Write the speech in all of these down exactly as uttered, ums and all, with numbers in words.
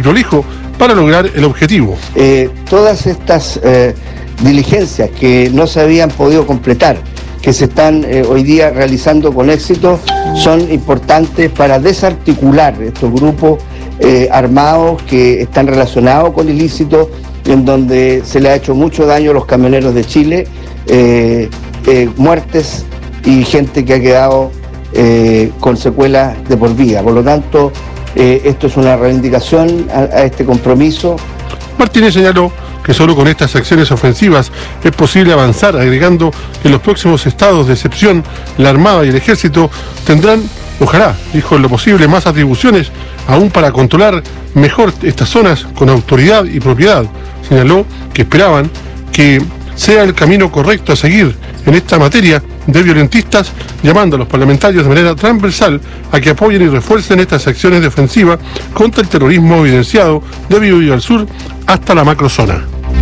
prolijo para lograr el objetivo. Eh, todas estas eh, diligencias que no se habían podido completar, que se están eh, hoy día realizando con éxito, son importantes para desarticular estos grupos eh, armados que están relacionados con ilícitos, en donde se le ha hecho mucho daño a los camioneros de Chile, eh, eh, muertes y gente que ha quedado eh, con secuelas de por vida. Por lo tanto, eh, esto es una reivindicación a, a este compromiso. Martínez señaló que solo con estas acciones ofensivas es posible avanzar, agregando que en los próximos estados de excepción, la Armada y el Ejército tendrán, ojalá, dijo, en lo posible, más atribuciones, aún para controlar mejor estas zonas con autoridad y propiedad. Señaló que esperaban que sea el camino correcto a seguir en esta materia de violentistas, llamando a los parlamentarios de manera transversal a que apoyen y refuercen estas acciones de ofensiva contra el terrorismo evidenciado de Biobío al sur hasta la macrozona.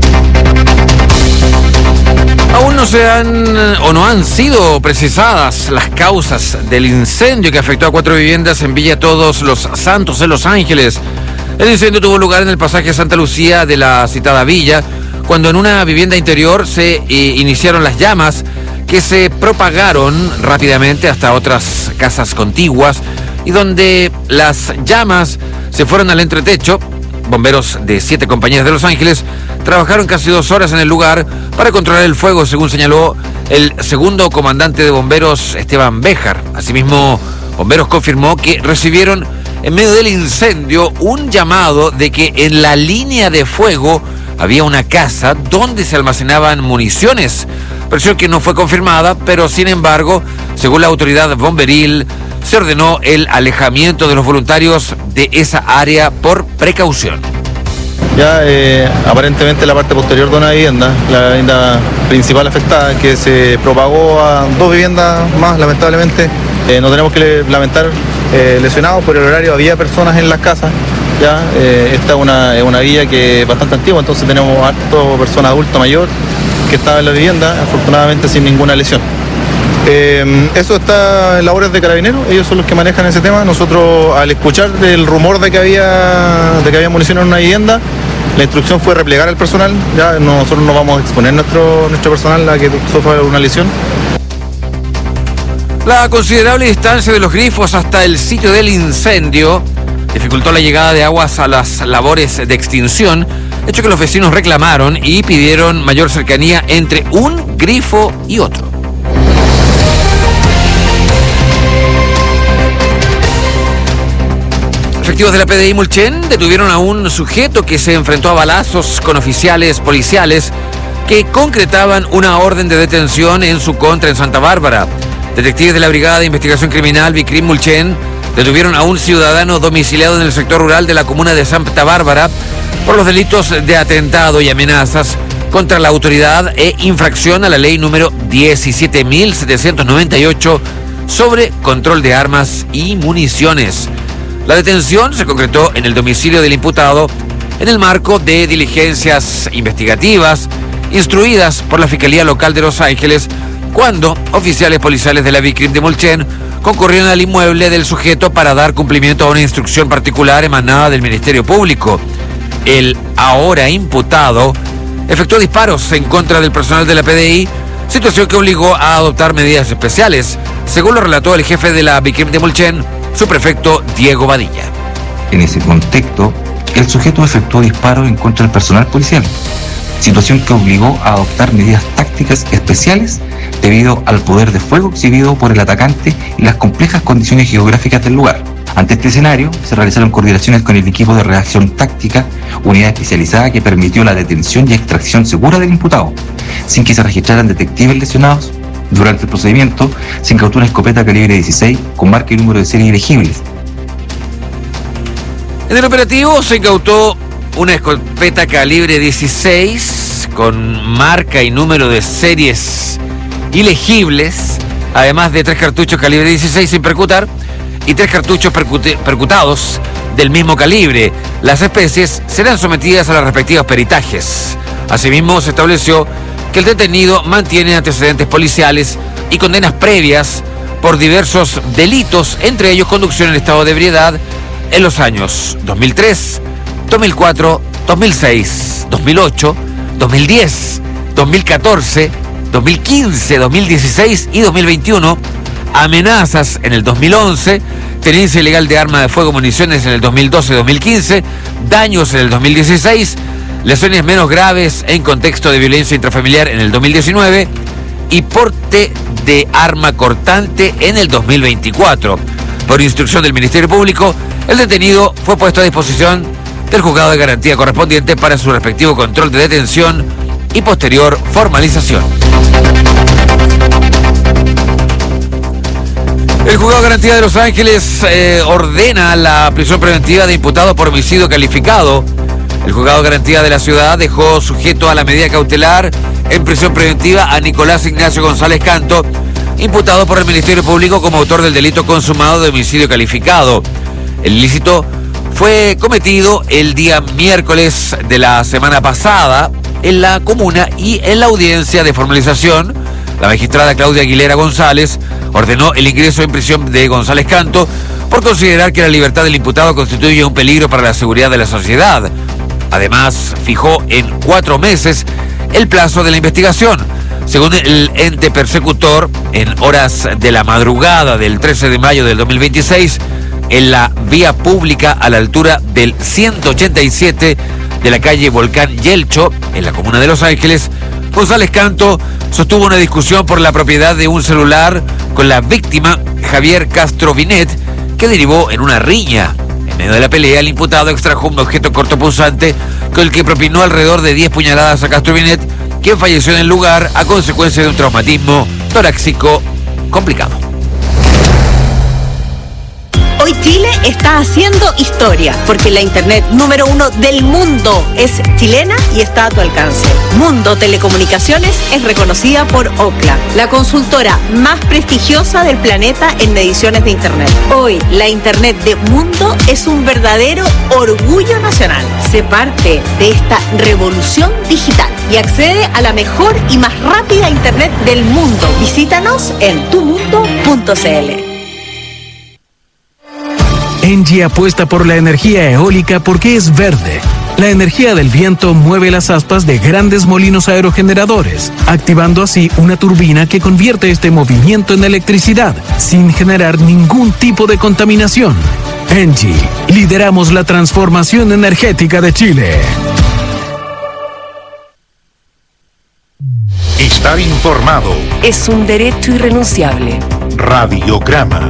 Aún no se han o no han sido precisadas las causas del incendio que afectó a cuatro viviendas en Villa Todos Los Santos, en Los Ángeles. El incendio tuvo lugar en el pasaje Santa Lucía de la citada villa, cuando en una vivienda interior se eh, iniciaron las llamas que se propagaron rápidamente hasta otras casas contiguas y donde las llamas se fueron al entretecho. Bomberos de siete compañías de Los Ángeles trabajaron casi dos horas en el lugar para controlar el fuego, según señaló el segundo comandante de bomberos, Esteban Béjar. Asimismo, bomberos confirmó que recibieron en medio del incendio un llamado de que en la línea de fuego había una casa donde se almacenaban municiones, versión que no fue confirmada, pero sin embargo, según la autoridad bomberil, se ordenó el alejamiento de los voluntarios de esa área por precaución. Ya eh, aparentemente la parte posterior de una vivienda, la vivienda principal afectada, que se propagó a dos viviendas más, lamentablemente. Eh, no tenemos que lamentar eh, lesionados por el horario, había personas en las casas. Ya, eh, esta es una, es una villa que es bastante antigua, entonces tenemos harto personas adulto mayor que estaba en la vivienda, afortunadamente sin ninguna lesión. Eh, eso está en labores de carabineros, ellos son los que manejan ese tema. Nosotros, al escuchar el rumor de que había de que había munición en una vivienda, la instrucción fue replegar al personal. Ya nosotros no vamos a exponer nuestro nuestro personal a que sufra una lesión. La considerable distancia de los grifos hasta el sitio del incendio dificultó la llegada de aguas a las labores de extinción, hecho que los vecinos reclamaron y pidieron mayor cercanía entre un grifo y otro. Efectivos de la P D I Mulchen detuvieron a un sujeto que se enfrentó a balazos con oficiales policiales que concretaban una orden de detención en su contra en Santa Bárbara. Detectives de la Brigada de Investigación Criminal Vicrim Mulchen detuvieron a un ciudadano domiciliado en el sector rural de la comuna de Santa Bárbara por los delitos de atentado y amenazas contra la autoridad e infracción a la ley número diecisiete mil setecientos noventa y ocho sobre control de armas y municiones. La detención se concretó en el domicilio del imputado en el marco de diligencias investigativas instruidas por la Fiscalía Local de Los Ángeles, cuando oficiales policiales de la Vicrim de Mulchen concurrieron al inmueble del sujeto para dar cumplimiento a una instrucción particular emanada del Ministerio Público. El ahora imputado efectuó disparos en contra del personal de la P D I, situación que obligó a adoptar medidas especiales, según lo relató el jefe de la Vicrim de Mulchen, su prefecto Diego Badilla. En ese contexto, el sujeto efectuó disparos en contra del personal policial, situación que obligó a adoptar medidas tácticas especiales debido al poder de fuego exhibido por el atacante y las complejas condiciones geográficas del lugar. Ante este escenario, se realizaron coordinaciones con el equipo de reacción táctica, unidad especializada que permitió la detención y extracción segura del imputado, sin que se registraran detectives lesionados. Durante el procedimiento, se incautó una escopeta calibre dieciséis con marca y número de serie elegibles. En el operativo se incautó una escopeta calibre dieciséis con marca y número de series ilegibles, además de tres cartuchos calibre dieciséis sin percutar y tres cartuchos percute- percutados del mismo calibre. Las especies serán sometidas a los respectivos peritajes. Asimismo, se estableció que el detenido mantiene antecedentes policiales y condenas previas por diversos delitos, entre ellos conducción en estado de ebriedad en los años dos mil tres, dos mil cuatro, dos mil seis, dos mil ocho, dos mil diez, dos mil catorce, dos mil quince, dos mil dieciséis y dos mil veintiuno, amenazas en el dos mil once, tenencia ilegal de arma de fuego, municiones en el dos mil doce dos mil quince, daños en el dos mil dieciséis, lesiones menos graves en contexto de violencia intrafamiliar en el dos mil diecinueve y porte de arma cortante en el dos mil veinticuatro. Por instrucción del Ministerio Público, el detenido fue puesto a disposición del juzgado de garantía correspondiente para su respectivo control de detención y posterior formalización. El juzgado de garantía de Los Ángeles eh, ordena la prisión preventiva de imputado por homicidio calificado. El juzgado de garantía de la ciudad dejó sujeto a la medida cautelar en prisión preventiva a Nicolás Ignacio González Canto, imputado por el Ministerio Público como autor del delito consumado de homicidio calificado. El ilícito fue cometido el día miércoles de la semana pasada en la comuna y en la audiencia de formalización, la magistrada Claudia Aguilera González ordenó el ingreso en prisión de González Canto por considerar que la libertad del imputado constituye un peligro para la seguridad de la sociedad. Además, fijó en cuatro meses el plazo de la investigación. Según el ente persecutor, en horas de la madrugada del trece de mayo del dos mil veintiséis, en la vía pública a la altura del ciento ochenta y siete de la calle Volcán Yelcho, en la comuna de Los Ángeles, González Canto sostuvo una discusión por la propiedad de un celular con la víctima Javier Castro Binet, que derivó en una riña. En medio de la pelea, el imputado extrajo un objeto cortopunzante con el que propinó alrededor de diez puñaladas a Castro Binet, quien falleció en el lugar a consecuencia de un traumatismo torácico complicado. Hoy Chile está haciendo historia, porque la internet número uno del mundo es chilena y está a tu alcance. Mundo Telecomunicaciones es reconocida por Ookla, la consultora más prestigiosa del planeta en mediciones de internet. Hoy, la internet de Mundo es un verdadero orgullo nacional. Se parte de esta revolución digital y accede a la mejor y más rápida internet del mundo. Visítanos en tu mundo punto c l. Engie apuesta por la energía eólica porque es verde. La energía del viento mueve las aspas de grandes molinos aerogeneradores, activando así una turbina que convierte este movimiento en electricidad, sin generar ningún tipo de contaminación. Engie, lideramos la transformación energética de Chile. Estar informado es un derecho irrenunciable. Radiograma.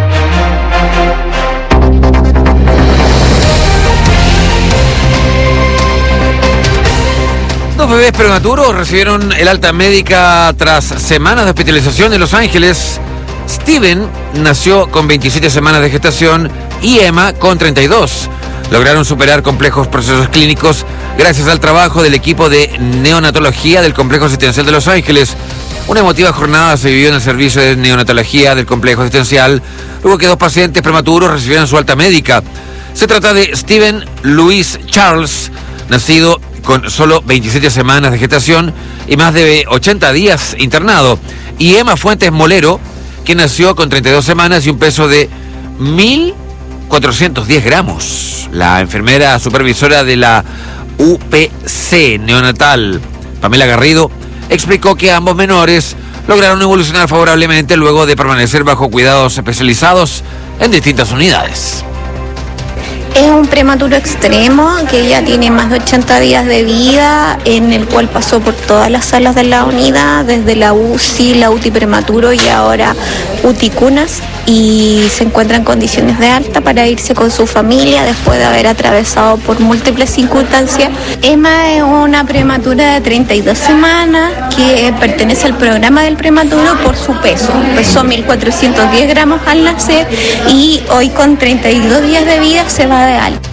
Dos bebés prematuros recibieron el alta médica tras semanas de hospitalización en Los Ángeles. Steven nació con veintisiete semanas de gestación y Emma con treinta y dos. Lograron superar complejos procesos clínicos gracias al trabajo del equipo de neonatología del Complejo Asistencial de Los Ángeles. Una emotiva jornada se vivió en el servicio de neonatología del Complejo Asistencial, luego que dos pacientes prematuros recibieran su alta médica. Se trata de Steven Luis Charles, nacido con solo veintisiete semanas de gestación y más de ochenta días internado, y Emma Fuentes Molero, que nació con treinta y dos semanas y un peso de mil cuatrocientos diez gramos. La enfermera supervisora de la U P C neonatal, Pamela Garrido, explicó que ambos menores lograron evolucionar favorablemente luego de permanecer bajo cuidados especializados en distintas unidades. Es un prematuro extremo que ya tiene más de ochenta días de vida, en el cual pasó por todas las salas de la unidad, desde la U C I, la U T I prematuro y ahora U T I cunas, y se encuentra en condiciones de alta para irse con su familia después de haber atravesado por múltiples circunstancias. Emma es una prematura de treinta y dos semanas que pertenece al programa del prematuro por su peso. Pesó mil cuatrocientos diez gramos al nacer y hoy con treinta y dos días de vida se va de alta.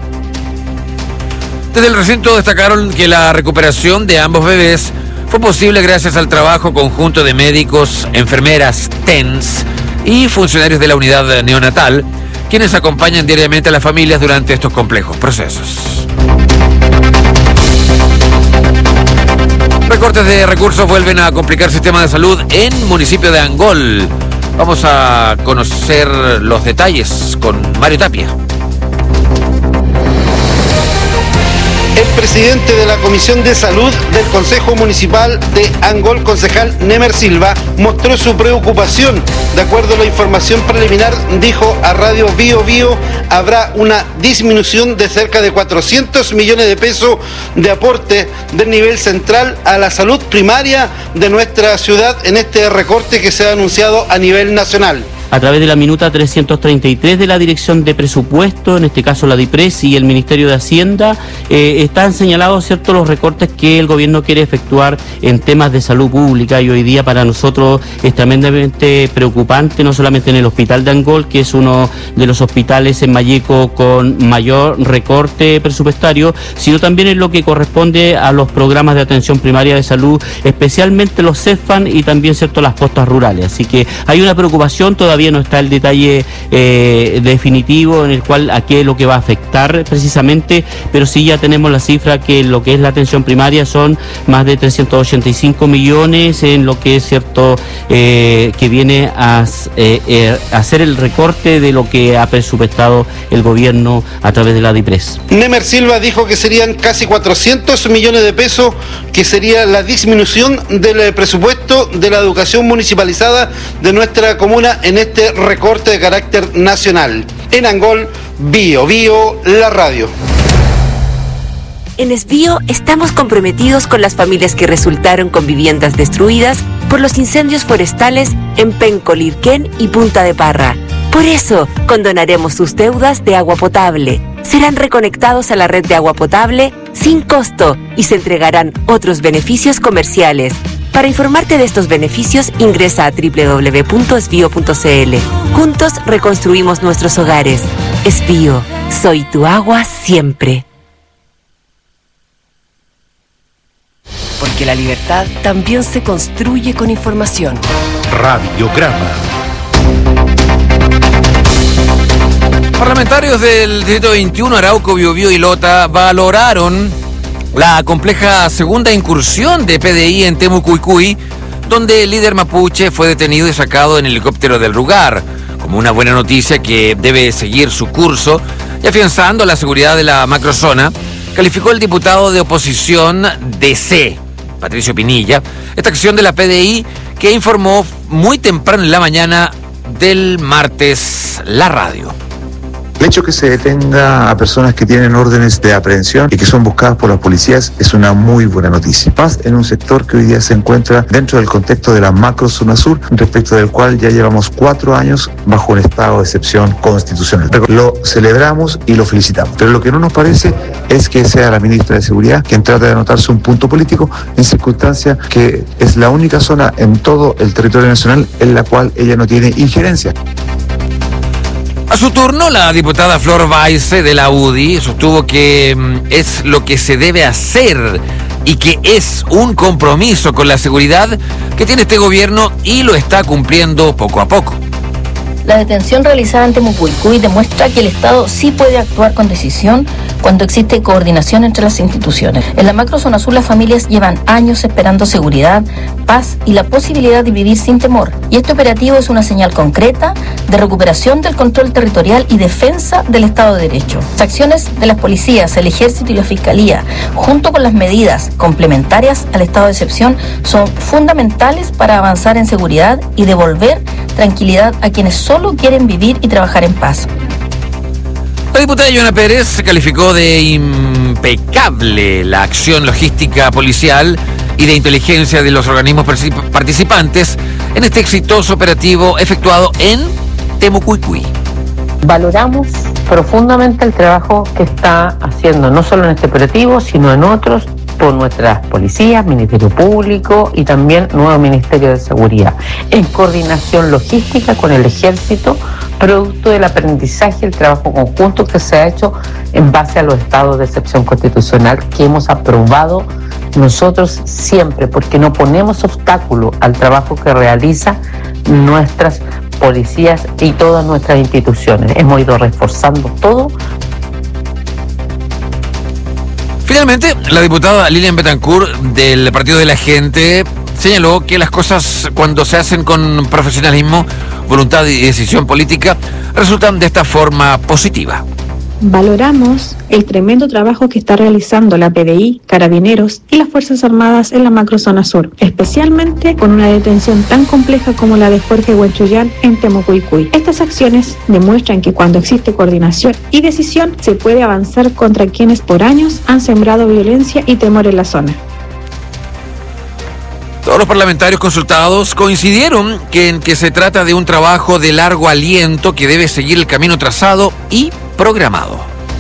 Desde el recinto destacaron que la recuperación de ambos bebés fue posible gracias al trabajo conjunto de médicos, enfermeras, T E N S y funcionarios de la unidad neonatal, quienes acompañan diariamente a las familias durante estos complejos procesos. Recortes de recursos vuelven a complicar el sistema de salud en municipio de Angol. Vamos a conocer los detalles con Mario Tapia. presidente de la Comisión de Salud del Consejo Municipal de Angol, concejal Nemer Silva, mostró su preocupación. De acuerdo a la información preliminar, dijo a Radio Bio Bio, habrá una disminución de cerca de cuatrocientos millones de pesos de aporte del nivel central a la salud primaria de nuestra ciudad en este recorte que se ha anunciado a nivel nacional. A través de la minuta trescientos treinta y tres de la Dirección de Presupuesto, en este caso la DIPRES y el Ministerio de Hacienda, eh, están señalados ciertos los recortes que el gobierno quiere efectuar en temas de salud pública, y hoy día para nosotros es tremendamente preocupante, no solamente en el Hospital de Angol, que es uno de los hospitales en Malleco con mayor recorte presupuestario, sino también en lo que corresponde a los programas de atención primaria de salud, especialmente los CEFAN y también cierto las postas rurales. Así que hay una preocupación, todavía no está el detalle eh, definitivo en el cual a qué es lo que va a afectar precisamente, pero sí ya tenemos la cifra que lo que es la atención primaria son más de trescientos ochenta y cinco millones en lo que es cierto eh, que viene a eh, eh, hacer el recorte de lo que ha presupuestado el gobierno a través de la DIPRES. Nemer Silva dijo que serían casi cuatrocientos millones de pesos, que sería la disminución del presupuesto de la educación municipalizada de nuestra comuna en este este recorte de carácter nacional. En Angol, Bio Bio, la radio. En Esbio estamos comprometidos con las familias que resultaron con viviendas destruidas por los incendios forestales en Penco, Lirquén y Punta de Parra. Por eso, condonaremos sus deudas de agua potable. Serán reconectados a la red de agua potable sin costo y se entregarán otros beneficios comerciales. Para informarte de estos beneficios, ingresa a doble u doble u doble u punto esbio punto c l. Juntos reconstruimos nuestros hogares. Esbio, soy tu agua siempre. Porque la libertad también se construye con información. Radiograma. Parlamentarios del Distrito veintiuno, Arauco, Biobío y Lota, valoraron la compleja segunda incursión de P D I en Temucuicui, donde el líder mapuche fue detenido y sacado en helicóptero del lugar, como una buena noticia que debe seguir su curso, y afianzando la seguridad de la macrozona, calificó el diputado de oposición D C, Patricio Pinilla, esta acción de la P D I, que informó muy temprano en la mañana del martes la radio. El hecho que se detenga a personas que tienen órdenes de aprehensión y que son buscadas por las policías es una muy buena noticia. Más en un sector que hoy día se encuentra dentro del contexto de la macro zona sur, respecto del cual ya llevamos cuatro años bajo un estado de excepción constitucional. Lo celebramos y lo felicitamos. Pero lo que no nos parece es que sea la ministra de Seguridad quien trata de anotarse un punto político en circunstancia que es la única zona en todo el territorio nacional en la cual ella no tiene injerencia. A su turno, la diputada Flor Baise de la U D I sostuvo que mm, es lo que se debe hacer y que es un compromiso con la seguridad que tiene este gobierno y lo está cumpliendo poco a poco. La detención realizada en Temucuicui demuestra que el Estado sí puede actuar con decisión cuando existe coordinación entre las instituciones. En la macrozona sur las familias llevan años esperando seguridad, paz y la posibilidad de vivir sin temor. Y este operativo es una señal concreta de recuperación del control territorial y defensa del Estado de Derecho. Las acciones de las policías, el ejército y la fiscalía, junto con las medidas complementarias al estado de excepción, son fundamentales para avanzar en seguridad y devolver tranquilidad a quienes solo quieren vivir y trabajar en paz. La diputada Joana Pérez calificó de impecable la acción logística policial y de inteligencia de los organismos participantes en este exitoso operativo efectuado en Temucuicui. Valoramos profundamente el trabajo que está haciendo, no solo en este operativo, sino en otros, por nuestras policías, Ministerio Público y también nuevo Ministerio de Seguridad, en coordinación logística con el Ejército, producto del aprendizaje y el trabajo conjunto que se ha hecho en base a los estados de excepción constitucional que hemos aprobado nosotros siempre, porque no ponemos obstáculo al trabajo que realizan nuestras policías y todas nuestras instituciones. Hemos ido reforzando todo. Finalmente, la diputada Lilian Betancourt del Partido de la Gente señaló que las cosas, cuando se hacen con profesionalismo, voluntad y decisión política, resultan de esta forma positiva. Valoramos el tremendo trabajo que está realizando la P D I, Carabineros y las Fuerzas Armadas en la macrozona sur, especialmente con una detención tan compleja como la de Jorge Huenchullán en Temucuicui. Estas acciones demuestran que cuando existe coordinación y decisión se puede avanzar contra quienes por años han sembrado violencia y temor en la zona. Todos los parlamentarios consultados coincidieron que en que se trata de un trabajo de largo aliento que debe seguir el camino trazado y programado.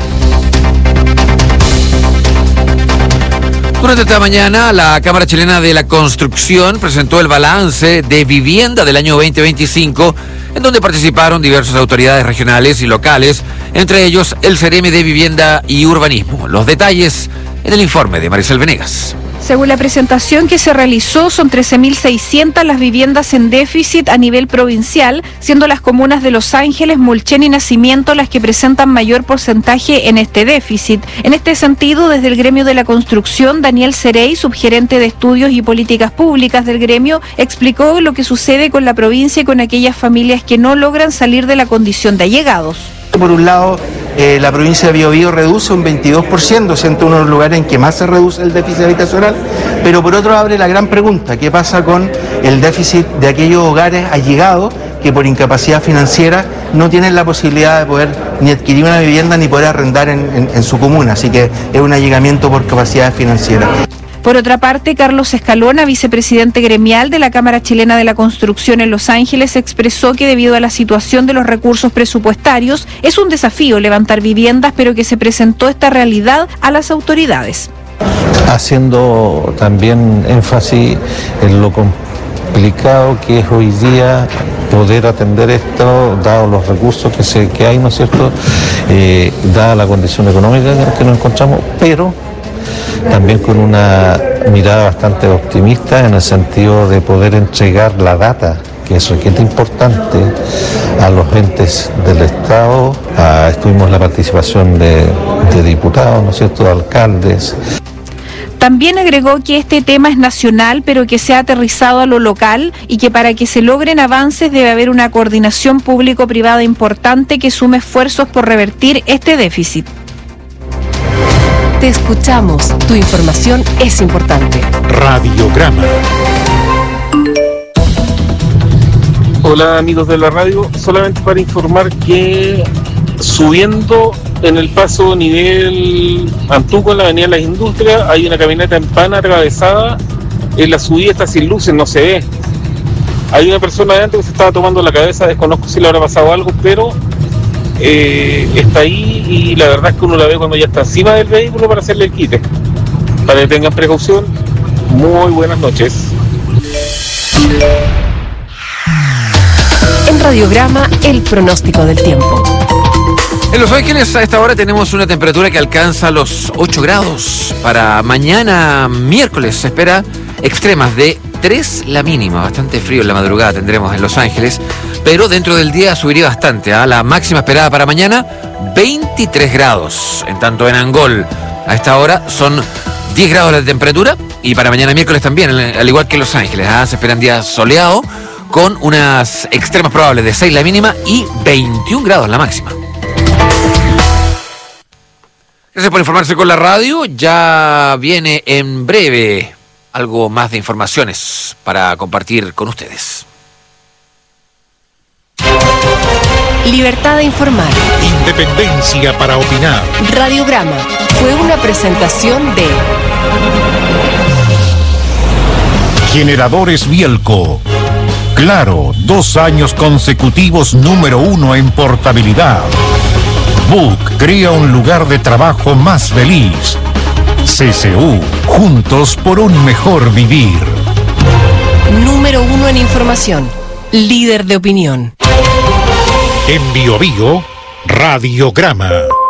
Durante esta mañana, la Cámara Chilena de la Construcción presentó el balance de vivienda del año veinte veinticinco, en donde participaron diversas autoridades regionales y locales, entre ellos el CEREME de Vivienda y Urbanismo. Los detalles en el informe de Maricel Venegas. Según la presentación que se realizó, son trece mil seiscientas las viviendas en déficit a nivel provincial, siendo las comunas de Los Ángeles, Mulchen y Nacimiento las que presentan mayor porcentaje en este déficit. En este sentido, desde el gremio de la construcción, Daniel Cerey, subgerente de estudios y políticas públicas del gremio, explicó lo que sucede con la provincia y con aquellas familias que no logran salir de la condición de allegados. Por un lado, eh, la provincia de Biobío reduce un veintidós por ciento, siendo uno de los lugares en que más se reduce el déficit habitacional, pero por otro abre la gran pregunta, ¿qué pasa con el déficit de aquellos hogares allegados que por incapacidad financiera no tienen la posibilidad de poder ni adquirir una vivienda ni poder arrendar en, en, en su comuna? Así que es un allegamiento por capacidad financiera. Por otra parte, Carlos Escalona, vicepresidente gremial de la Cámara Chilena de la Construcción en Los Ángeles, expresó que debido a la situación de los recursos presupuestarios es un desafío levantar viviendas, pero que se presentó esta realidad a las autoridades. Haciendo también énfasis en lo complicado que es hoy día poder atender esto, dado los recursos que, se, que hay, ¿no es cierto?, eh, dada la condición económica en la que nos encontramos, pero también con una mirada bastante optimista en el sentido de poder entregar la data, que es requete importante, a los entes del Estado. Ah, estuvimos la participación de, de diputados, ¿no es cierto?, de alcaldes. También agregó que este tema es nacional, pero que se ha aterrizado a lo local y que para que se logren avances debe haber una coordinación público-privada importante que sume esfuerzos por revertir este déficit. Te escuchamos, tu información es importante. Radiograma. Hola amigos de la radio, solamente para informar que subiendo en el paso nivel Antuco en la avenida Las Industrias hay una camioneta en pana atravesada, en la subida está sin luces, no se ve. Hay una persona adentro que se estaba tomando la cabeza, desconozco si le habrá pasado algo, pero Eh, está ahí y la verdad es que uno la ve cuando ya está encima del vehículo para hacerle el quite. Para que tengan precaución, muy buenas noches. En Radiograma, el pronóstico del tiempo. En Los Ángeles a esta hora tenemos una temperatura que alcanza los ocho grados. Para mañana miércoles se espera extremas de tres la mínima, bastante frío en la madrugada tendremos en Los Ángeles, pero dentro del día subiría bastante, ¿eh? La máxima esperada para mañana, veintitrés grados, en tanto en Angol a esta hora son diez grados de temperatura, y para mañana miércoles también, al igual que en Los Ángeles, ¿eh? Se esperan días soleados, con unas extremas probables de seis la mínima y veintiún grados la máxima. Gracias por informarse con la radio, ya viene en breve algo más de informaciones para compartir con ustedes. Libertad de informar. Independencia para opinar. Radiograma fue una presentación de Generadores Bielco. Claro, dos años consecutivos número uno en portabilidad. Book crea un lugar de trabajo más feliz. C C U, juntos por un mejor vivir. Número uno en información, líder de opinión. En Biobío, Radiograma.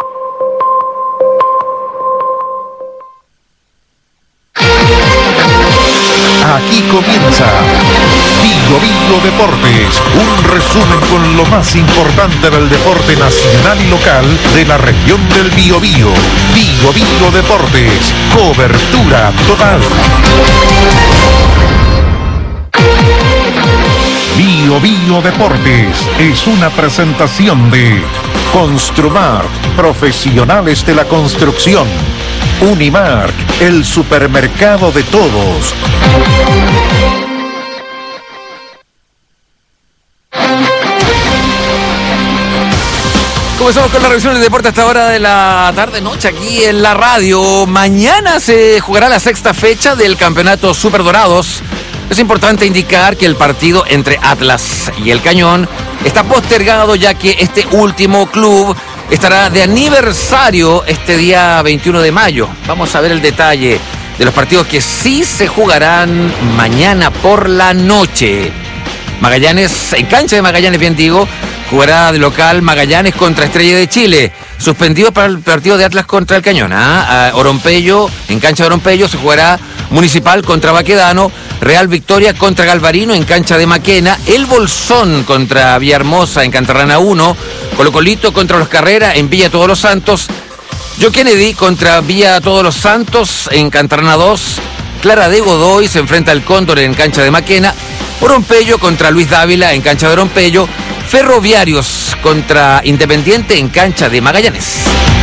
Aquí comienza Biobío Deportes, un resumen con lo más importante del deporte nacional y local de la región del Biobío. Biobío Deportes, cobertura total. Bio Bio Deportes es una presentación de Construmark, profesionales de la construcción. Unimark, el supermercado de todos. Comenzamos con la revisión del deporte a esta hora de la tarde-noche aquí en la radio. Mañana se jugará la sexta fecha del campeonato Super Dorados. Es importante indicar que el partido entre Atlas y el Cañón está postergado, ya que este último club estará de aniversario este día veintiuno de mayo. Vamos a ver el detalle de los partidos que sí se jugarán mañana por la noche. Magallanes, en cancha de Magallanes, bien digo, jugará de local Magallanes contra Estrella de Chile. Suspendido para el partido de Atlas contra el Cañón. ¿ah? Orompello, en cancha de Orompello se jugará Municipal contra Baquedano, Real Victoria contra Galvarino en cancha de Maquena, El Bolsón contra Villahermosa en Cantarrana uno, Colo Colito contra Los Carreras en Villa Todos los Santos, Joe Kennedy contra Villa Todos los Santos en Cantarrana dos, Clara de Godoy se enfrenta al Cóndor en cancha de Maquena, Orompello contra Luis Dávila en cancha de Orompello, Ferroviarios contra Independiente en cancha de Magallanes.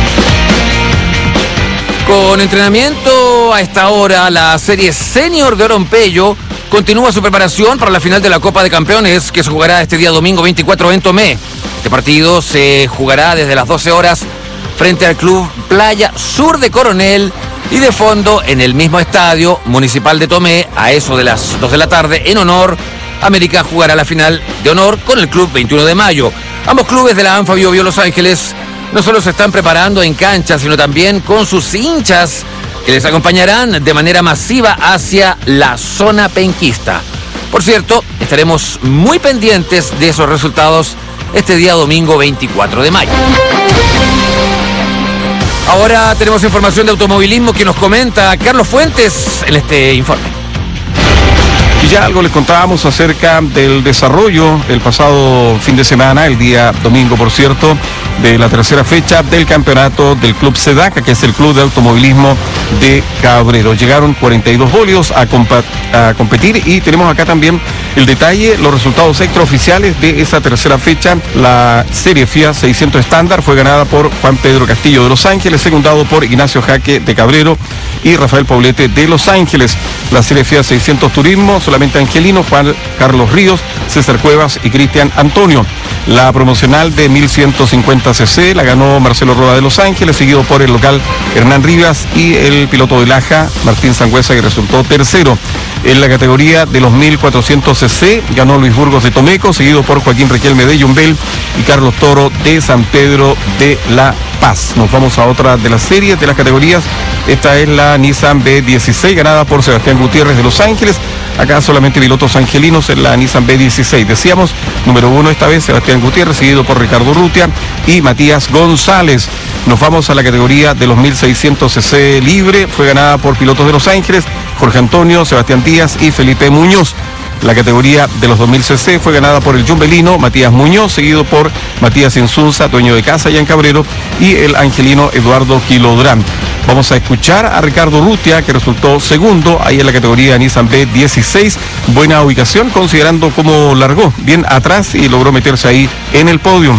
Con entrenamiento a esta hora, la serie senior de Orompello continúa su preparación para la final de la Copa de Campeones que se jugará este día domingo veinticuatro en Tomé. Este partido se jugará desde las doce horas frente al Club Playa Sur de Coronel y de fondo en el mismo estadio municipal de Tomé a eso de las dos de la tarde en honor. América jugará la final de honor con el Club veintiuno de mayo. Ambos clubes de la ANFA Bio Bio Los Ángeles no solo se están preparando en cancha, sino también con sus hinchas que les acompañarán de manera masiva hacia la zona penquista. Por cierto, estaremos muy pendientes de esos resultados este día domingo veinticuatro de mayo. Ahora tenemos información de automovilismo que nos comenta Carlos Fuentes en este informe. Y ya algo les contábamos acerca del desarrollo el pasado fin de semana, el día domingo por cierto, de la tercera fecha del campeonato del Club Sedaca, que es el club de automovilismo de Cabrero. Llegaron cuarenta y dos bolios a, a competir y tenemos acá también el detalle, los resultados extraoficiales de esa tercera fecha. La serie FIA seiscientos estándar fue ganada por Juan Pedro Castillo de Los Ángeles, secundado por Ignacio Jaque de Cabrero y Rafael Poblete de Los Ángeles. La serie FIA seiscientos turismo, solamente Angelino, Juan Carlos Ríos, César Cuevas y Cristian Antonio. La promocional de mil ciento cincuenta cc la ganó Marcelo Roda de Los Ángeles, seguido por el local Hernán Rivas y el piloto de Laja, Martín Sangüesa, que resultó tercero. En la categoría de los mil cuatrocientos cc ganó Luis Burgos de Tomeco, seguido por Joaquín Riquelme de Yumbel y Carlos Toro de San Pedro de La Paz. Nos vamos a otra de las series de las categorías. Esta es la Nissan B dieciséis, ganada por Sebastián Gutiérrez de Los Ángeles. Acá solamente pilotos angelinos en la Nissan B dieciséis. Decíamos, número uno esta vez Sebastián Gutiérrez, seguido por Ricardo Rutia y Matías González. Nos vamos a la categoría de los mil seiscientos cc libre. Fue ganada por pilotos de Los Ángeles, Jorge Antonio, Sebastián Díaz y Felipe Muñoz. La categoría de los dos mil cc fue ganada por el yumbelino Matías Muñoz, seguido por Matías Insunza, dueño de casa allá en Cabrero, y el angelino Eduardo Quilodrán. Vamos a escuchar a Ricardo Rutia, que resultó segundo ahí en la categoría Nissan B dieciséis. Buena ubicación considerando cómo largó, bien atrás, y logró meterse ahí en el podio.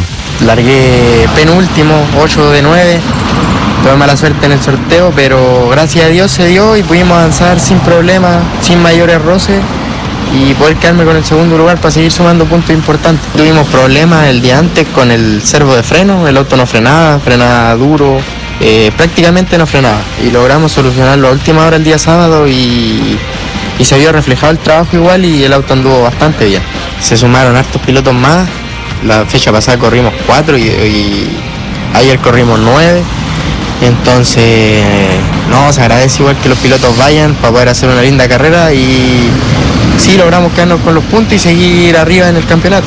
Largué penúltimo, ocho de nueve. Tuve mala suerte en el sorteo, pero gracias a Dios se dio y pudimos avanzar sin problemas, sin mayores roces, y poder quedarme con el segundo lugar para seguir sumando puntos importantes. Tuvimos problemas el día antes con el servo de freno, el auto no frenaba, frenaba duro, eh, prácticamente no frenaba, y logramos solucionarlo a última hora el día sábado y, y se vio reflejado el trabajo igual, y el auto anduvo bastante bien. Se sumaron hartos pilotos más, la fecha pasada corrimos cuatro y, y ayer corrimos nueve. Entonces, no, se agradece igual que los pilotos vayan para poder hacer una linda carrera, y sí logramos quedarnos con los puntos y seguir arriba en el campeonato.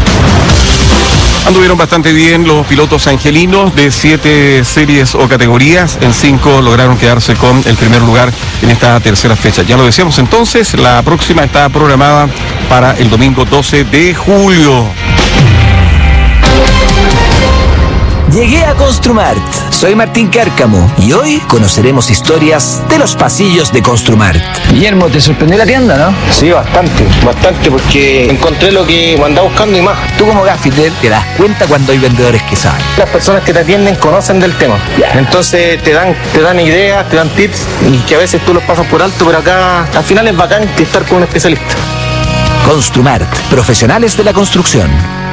Anduvieron bastante bien los pilotos angelinos de siete series o categorías. En cinco lograron quedarse con el primer lugar en esta tercera fecha. Ya lo decíamos entonces, la próxima está programada para el domingo doce de julio. Llegué a Construmart. Soy Martín Cárcamo y hoy conoceremos historias de los pasillos de Construmart. Guillermo, ¿te sorprendió la tienda, no? Sí, bastante, bastante, porque encontré lo que andaba buscando y más. Tú como gaffiter te das cuenta cuando hay vendedores que saben. Las personas que te atienden conocen del tema. Yeah. Entonces te dan, te dan ideas, te dan tips y que a veces tú los pasas por alto, pero acá al final es bacán estar con un especialista. Construmart, profesionales de la construcción.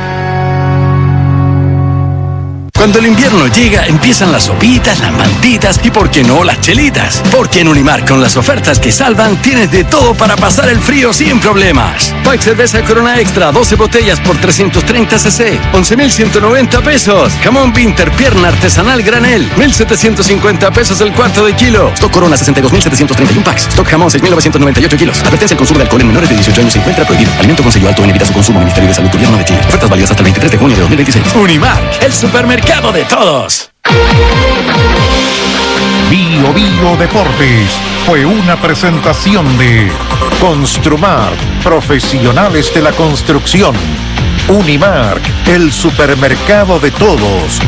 Cuando el invierno llega, empiezan las sopitas, las mantitas y, ¿por qué no, las chelitas? Porque en Unimark, con las ofertas que salvan, tienes de todo para pasar el frío sin problemas. Pack cerveza Corona Extra, doce botellas por trescientos treinta centilitros, once mil ciento noventa pesos. Jamón Winter, pierna artesanal granel, mil setecientos cincuenta pesos el cuarto de kilo. Stock Corona, sesenta y dos mil setecientos treinta y uno packs. Stock Jamón, seis mil novecientos noventa y ocho kilos. Advertencia: el consumo de alcohol en menores de dieciocho años se encuentra prohibido. Alimento con sello alto en evita su consumo. Ministerio de Salud Gobierno de Chile. Ofertas válidas hasta el veintitrés de junio de dos mil veintiséis. Unimark, el supermercado de todos. Bio Bio Deportes fue una presentación de Construmart, profesionales de la construcción. Unimark, el supermercado de todos.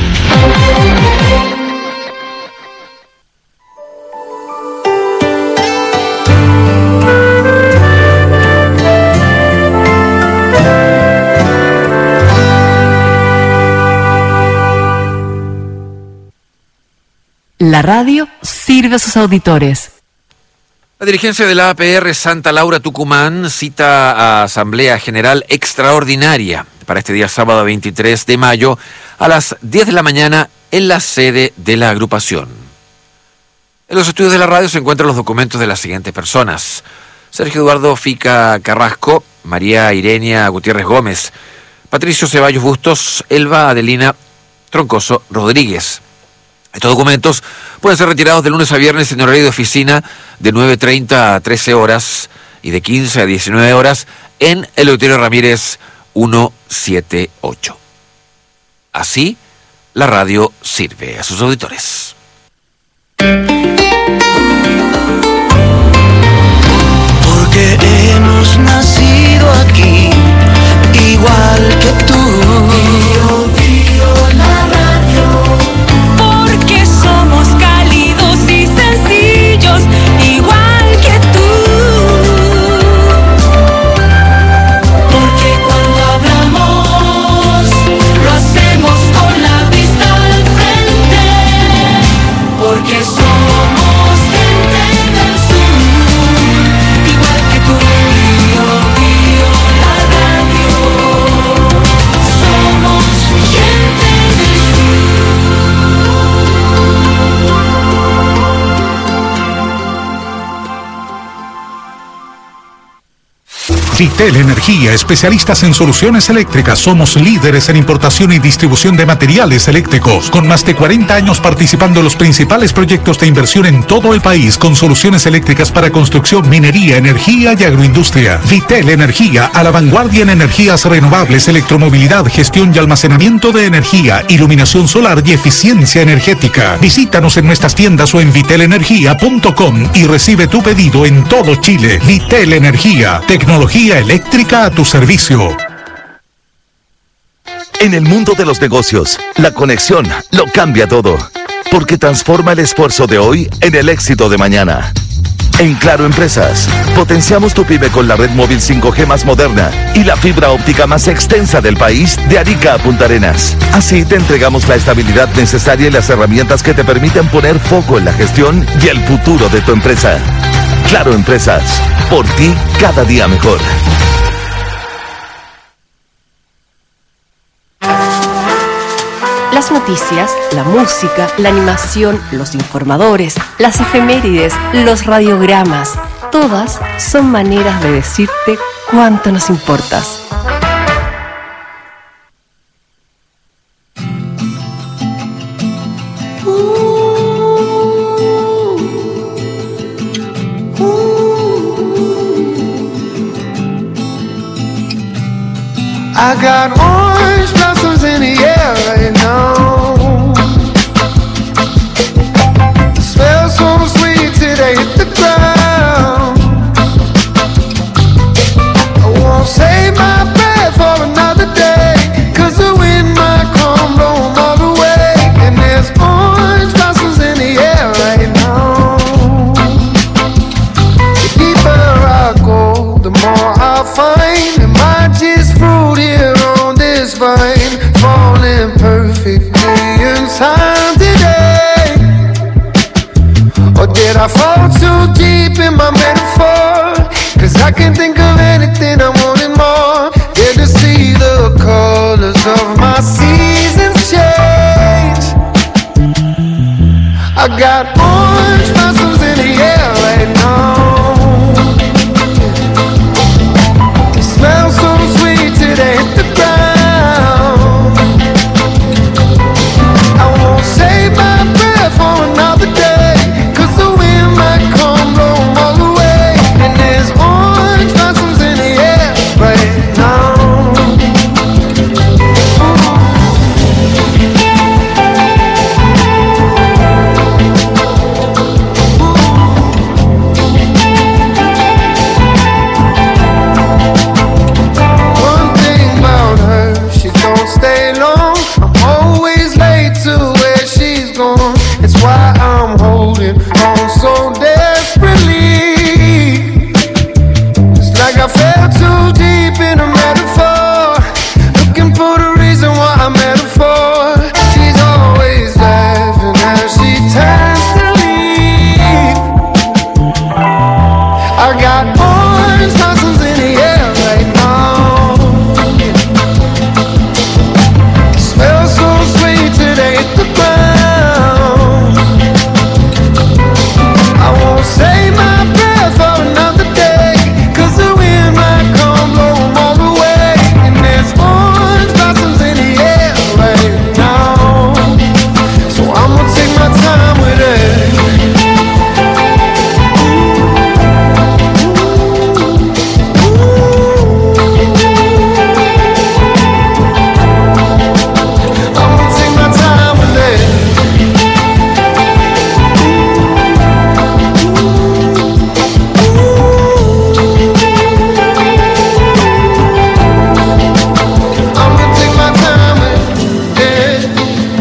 La radio sirve a sus auditores. La dirigencia de la A P R Santa Laura Tucumán cita a Asamblea General Extraordinaria para este día sábado veintitrés de mayo a las diez de la mañana en la sede de la agrupación. En los estudios de la radio se encuentran los documentos de las siguientes personas: Sergio Eduardo Fica Carrasco, María Irenia Gutiérrez Gómez, Patricio Ceballos Bustos, Elba Adelina Troncoso Rodríguez. Estos documentos pueden ser retirados de lunes a viernes en horario de oficina de nueve treinta a trece horas y de quince a diecinueve horas en el Eleuterio Ramírez ciento setenta y ocho. Así, la radio sirve a sus auditores. Porque hemos nacido aquí, igual que tú. Bio, bio, la radio. Porque somos cálidos y sencillos, igual que tú. Porque cuando hablamos, lo hacemos con la vista al frente. Porque somos gente del sur, igual que tú. Bio, bio, la radio. Somos gente del Vitel Energía, especialistas en soluciones eléctricas. Somos líderes en importación y distribución de materiales eléctricos, con más de cuarenta años participando en los principales proyectos de inversión en todo el país, con soluciones eléctricas para construcción, minería, energía y agroindustria. Vitel Energía, a la vanguardia en energías renovables, electromovilidad, gestión y almacenamiento de energía, iluminación solar y eficiencia energética. Visítanos en nuestras tiendas o en vitel energía punto com y recibe tu pedido en todo Chile. Vitel Energía, tecnología eléctrica a tu servicio. En el mundo de los negocios, la conexión lo cambia todo, porque transforma el esfuerzo de hoy en el éxito de mañana. En Claro Empresas, potenciamos tu pyme con la red móvil cinco G más moderna y la fibra óptica más extensa del país, de Arica a Punta Arenas. Así te entregamos la estabilidad necesaria y las herramientas que te permiten poner foco en la gestión y el futuro de tu empresa. Claro Empresas, por ti cada día mejor. Las noticias, la música, la animación, los informadores, las efemérides, los radiogramas, todas son maneras de decirte cuánto nos importas. I got orange blossoms in the air right now. The smell so sweet till they hit the ground. I won't save my breath for another day, 'cause the wind might come blow 'em all away. I fall too deep in my metaphor, cause I can't think of anything I wanted more. Yeah, to see the colors of my seasons change. I got orange blossoms in the air right now. It smells so sweet till they hit the ground. I won't save my breath for another day, cause the wind might come blow 'em all away. And there's orange blossoms in the air right now. One thing about her, she don't stay long. I'm always late to where she's gone. It's why I'm holding on so desperately. It's like I fell too deep in a metaphor, looking for the reason why I met her for. She's always laughing as she turns to leave. I got orange blossoms in the air right now. Smell so sweet till they hit the ground. I won't save my breath for another day, cause the wind might come blow 'em all away. And there's orange blossoms in the air right now. So I'ma take my time with it. I'ma take my time with it. I'ma take my time with it.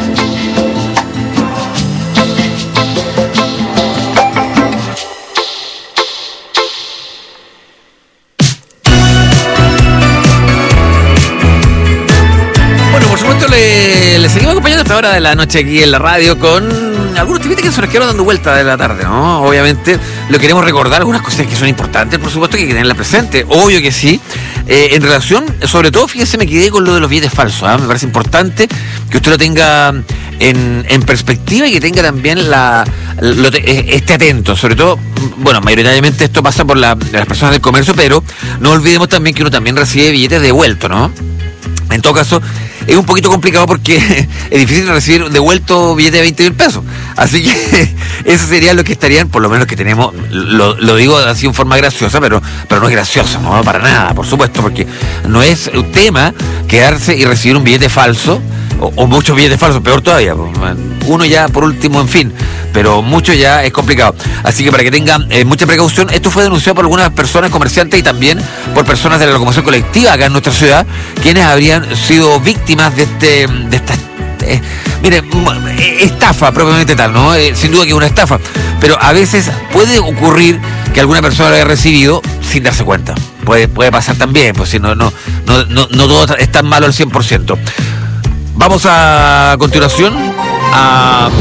Bueno, por supuesto, le, le seguimos acompañando a esta hora de la noche aquí en la radio con algunos temitas que se nos quedaron dando vuelta de la tarde, ¿no? Obviamente, lo queremos recordar, algunas cosas que son importantes, por supuesto, que hay que tenerlas presentes. Obvio que sí. Eh, en relación, sobre todo, fíjese, me quedé con lo de los billetes falsos. ¿eh? Me parece importante que usted lo tenga en, en perspectiva y que tenga también la lo, te- esté atento. Sobre todo, bueno, mayoritariamente esto pasa por la, las personas del comercio, pero no olvidemos también que uno también recibe billetes devueltos, ¿no? En todo caso, es un poquito complicado porque es difícil recibir devuelto billete de veinte mil pesos. Así que eso sería lo que estarían, por lo menos que tenemos, lo, lo digo así en forma graciosa, pero, pero no es gracioso, no, para nada, por supuesto, porque no es un tema quedarse y recibir un billete falso, o, o muchos billetes falsos, peor todavía. Uno ya por último, en fin, pero mucho ya es complicado. Así que para que tengan eh, mucha precaución, esto fue denunciado por algunas personas comerciantes y también por personas de la locomoción colectiva acá en nuestra ciudad, quienes habrían sido víctimas de este de esta eh, mire, estafa propiamente tal, ¿no? Eh, sin duda que es una estafa, pero a veces puede ocurrir que alguna persona lo haya recibido sin darse cuenta. Puede, puede pasar también, pues si no, no, no, no, no todo es tan malo al cien por ciento. Vamos a, a continuación a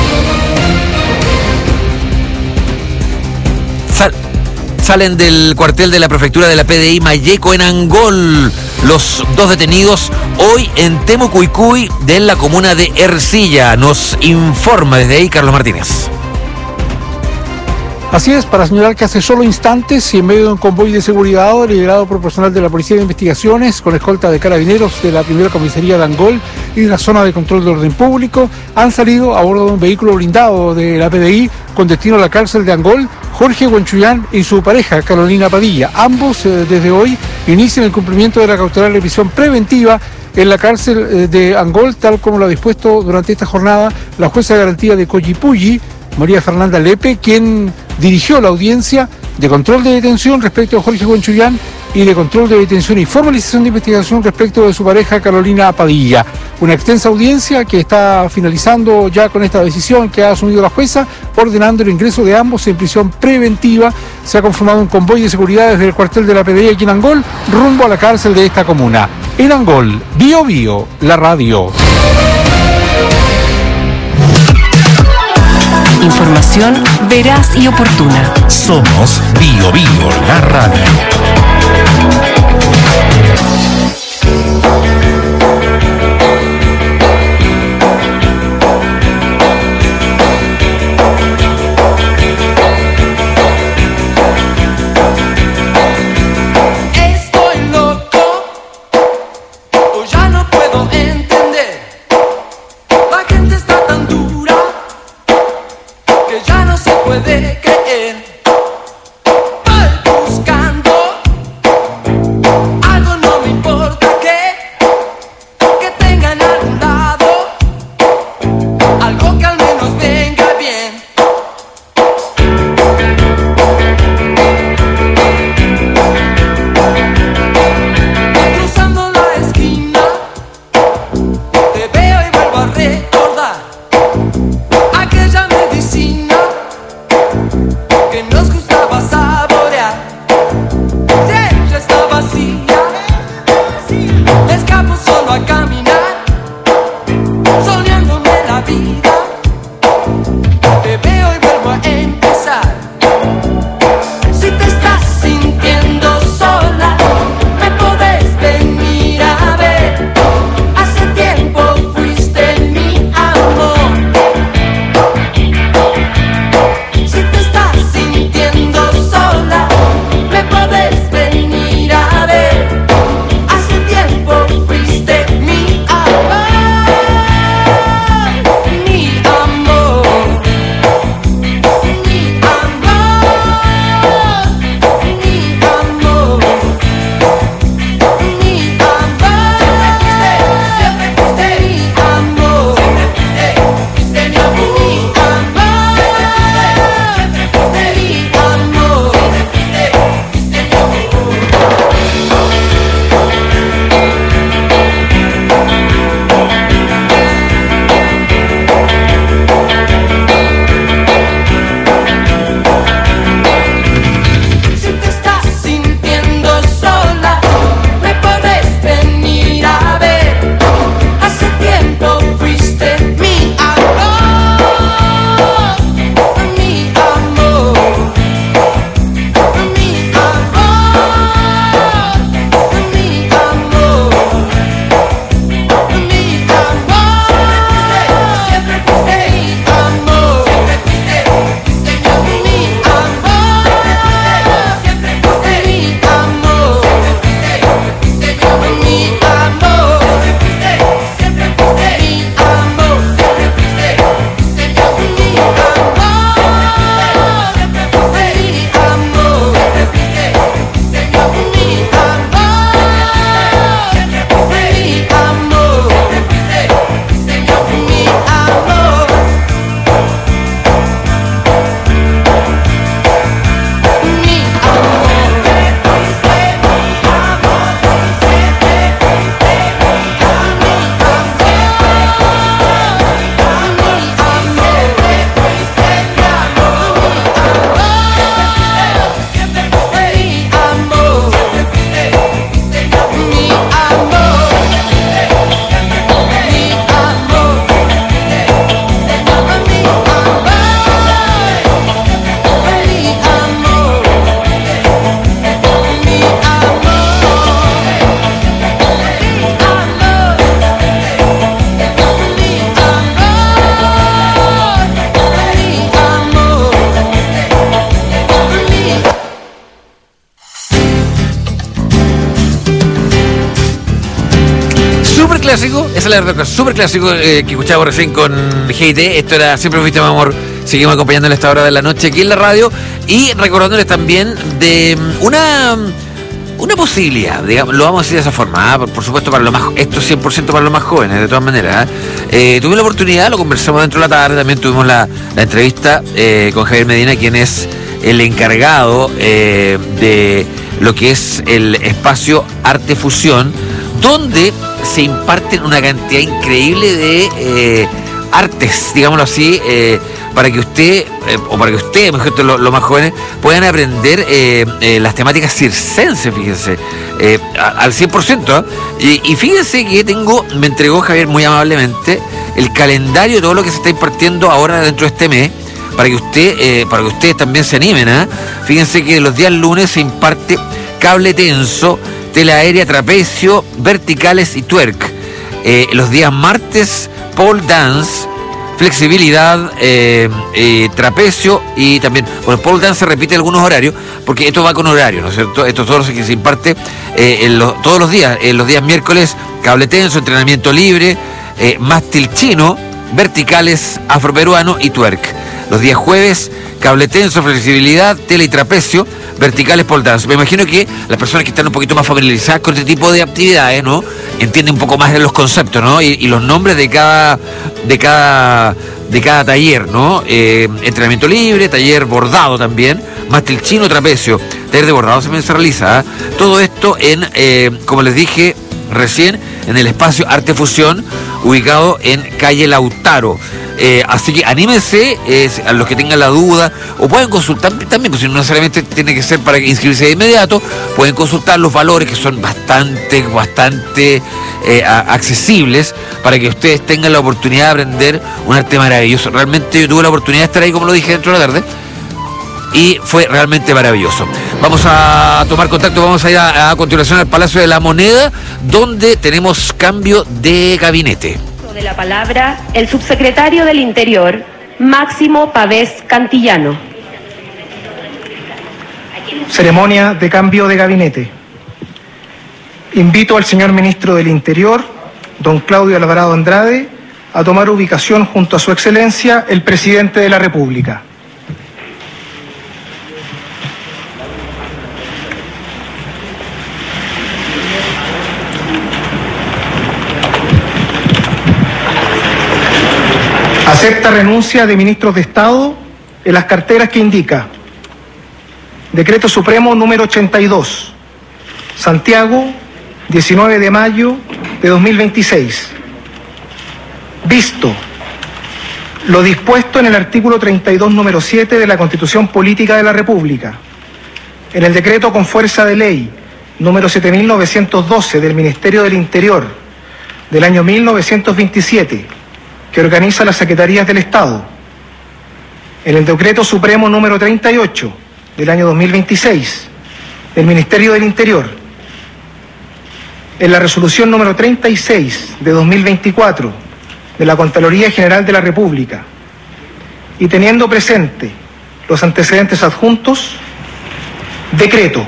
Sal, salen del cuartel de la prefectura de la P D I Mayeco en Angol los dos detenidos hoy en Temucuicui de la comuna de Ercilla. Nos informa desde ahí Carlos Martínez. Así es, para señalar que hace solo instantes y en medio de un convoy de seguridad liderado por personal de la Policía de Investigaciones con escolta de carabineros de la primera comisaría de Angol y de la zona de control de orden público, han salido a bordo de un vehículo blindado de la P D I con destino a la cárcel de Angol, Jorge Huanchuyán y su pareja Carolina Padilla. Ambos eh, desde hoy inician el cumplimiento de la cautelar de prisión preventiva en la cárcel de Angol, tal como lo ha dispuesto durante esta jornada la jueza de garantía de Coyipulli, María Fernanda Lepe, quien dirigió la audiencia de control de detención respecto a Jorge Huanchuyán y de control de detención y formalización de investigación respecto de su pareja Carolina Padilla. Una extensa audiencia que está finalizando ya con esta decisión que ha asumido la jueza, ordenando el ingreso de ambos en prisión preventiva. Se ha conformado un convoy de seguridad desde el cuartel de la P D I aquí en Angol, rumbo a la cárcel de esta comuna. En Angol, Bio Bio, la radio. Información veraz y oportuna. Somos Bio Bio, la radio. Estoy loco, o ya no puedo entender. La gente está tan dura que ya no se puede creer. Voy buscando algo, no me importa qué, que tengan a un lado algo que al menos venga bien. Cruzando la esquina te veo y vuelvo a recordar aquella medicina que nos gustaba saborear. Si ella está vacía, me escapo solo a caminar, soñándome la vida. Te veo y vuelvo a empezar. Si te estás sintiendo sola, me podés venir a ver. Hace tiempo fuiste mi amor. Si te estás sintiendo sola, me podés venir a ver. Hace tiempo fuiste mi amor. Mi amor. Mi amor. Mi amor. Mi amor. Siempre fuiste mi amor. Siempre fuiste mi amor. Mi amor. Siempre fuiste mi amor. Siempre fuiste mi amor. Si te estás sintiendo sola, me podés venir a ver. Hace tiempo fuiste mi amor. Mi amor. Mi amor. Mi amor. Mi amor. Siempre fuiste mi amor. Siempre fuiste mi amor. Mi amor. Siempre fuiste mi amor. Siempre fuiste mi amor. Mi amor. Siempre fuiste mi amor. Siempre fuiste mi amor. Mi amor. Siempre fuiste mi amor. Siempre fuiste mi amor. Mi amor. Siempre fuiste mi amor. Siempre fuiste mi amor. Súper clásico, esa es la verdad, súper clásico eh, que escuchamos recién con G T. Esto era Siempre Fuiste Mi Amor. Seguimos acompañándole a esta hora de la noche aquí en la radio y recordándoles también de una una posibilidad, digamos, lo vamos a decir de esa forma, ¿eh? por, por supuesto para lo más, esto es cien por ciento para los más jóvenes, de todas maneras. ¿eh? Eh, tuvimos la oportunidad, lo conversamos dentro de la tarde, también tuvimos la, la entrevista eh, con Javier Medina, quien es el encargado eh, de lo que es el espacio Arte Fusión, donde se imparten una cantidad increíble de eh, artes, digámoslo así, eh, para que usted, eh, o para que ustedes, mejor dicho, los lo más jóvenes, puedan aprender eh, eh, las temáticas circenses, fíjense, eh, a, al cien por ciento. ¿eh? Y, y fíjense que tengo, me entregó Javier muy amablemente el calendario de todo lo que se está impartiendo ahora dentro de este mes, para que usted, eh, para que ustedes también se animen, ¿eh? Fíjense que los días lunes se imparte cable tenso, tela aérea, trapecio, verticales y twerk. Eh, los días martes, pole dance, flexibilidad, eh, eh, trapecio y también, bueno, pole dance se repite algunos horarios, porque esto va con horario, ¿no es cierto? Esto todo lo que se imparte eh, en lo, todos los días. En los días miércoles, cable tenso, entrenamiento libre, eh, mástil chino, verticales, afroperuano y twerk. Los días jueves, cable tenso, flexibilidad, tela y trapecio, verticales, pole dance. Me imagino que las personas que están un poquito más familiarizadas con este tipo de actividades, ¿no?, entienden un poco más de los conceptos, ¿no?, y, y los nombres de cada de cada de cada taller, ¿no? Eh, entrenamiento libre, taller bordado también, mástil chino, trapecio, taller de bordado también se realiza, ¿eh? Todo esto en, eh, como les dije recién, en el espacio Arte Fusión, ubicado en calle Lautaro. Eh, así que anímense, eh, a los que tengan la duda, o pueden consultar también, pues si no necesariamente tiene que ser para inscribirse de inmediato, pueden consultar los valores que son bastante, bastante eh, a, accesibles, para que ustedes tengan la oportunidad de aprender un arte maravilloso. Realmente yo tuve la oportunidad de estar ahí, como lo dije, dentro de la tarde, y fue realmente maravilloso. Vamos a tomar contacto, vamos a ir a, a continuación al Palacio de la Moneda, donde tenemos cambio de gabinete. De la palabra el subsecretario del Interior, Máximo Pavés Cantillano. Ceremonia de cambio de gabinete. Invito al señor ministro del Interior, don Claudio Alvarado Andrade, a tomar ubicación junto a su excelencia, el presidente de la República. Acepta renuncia de ministros de Estado en las carteras que indica: Decreto Supremo número ochenta y dos, Santiago, diecinueve de mayo de dos mil veintiséis. Visto lo dispuesto en el artículo treinta y dos número siete de la Constitución Política de la República, en el decreto con fuerza de ley número siete mil novecientos doce del Ministerio del Interior del año mil novecientos veintisiete, que organiza las Secretarías del Estado, en el Decreto Supremo número treinta y ocho del año dos mil veintiséis del Ministerio del Interior, en la Resolución número treinta y seis de dos mil veinticuatro de la Contraloría General de la República, y teniendo presente los antecedentes adjuntos, decreto: